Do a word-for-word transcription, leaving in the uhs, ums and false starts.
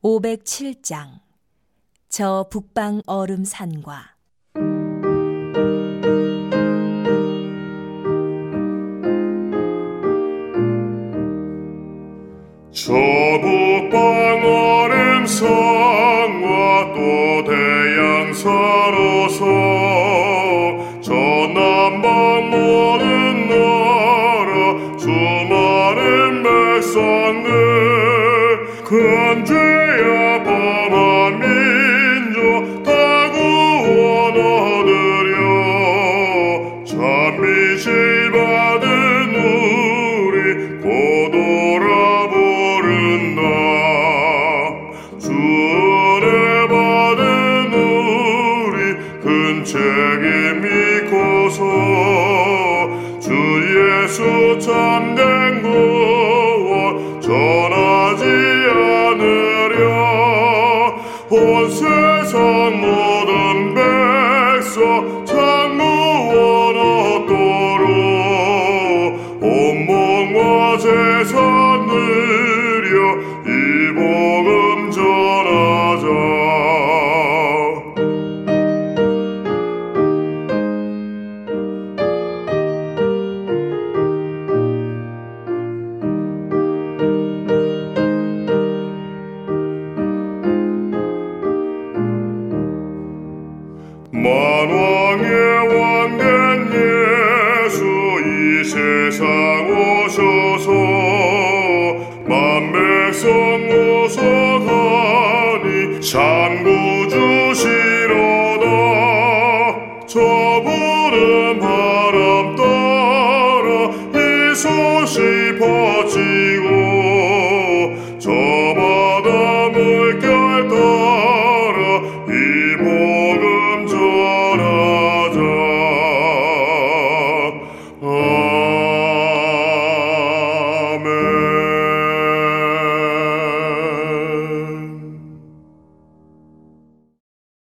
오백칠 장 저 북방 얼음산과. 저 북방 얼음산과 또 대양사로서 저 남방 모든 나라 수많은 백성들 큰 죄야 범한 민족 다 구원 얻으려 참미실 받은 우리 곧 돌아보른다. 주 은혜 받은 우리 큰 책임 믿고서 주 예수 참된 구원 전하지 않으려 온 세상 모든 백성 참구원 얻도록 온 몸과 재산 드려 이 복음 전하자. 만왕의 왕된 예수 이 세상 오셔서 만백성 구속하니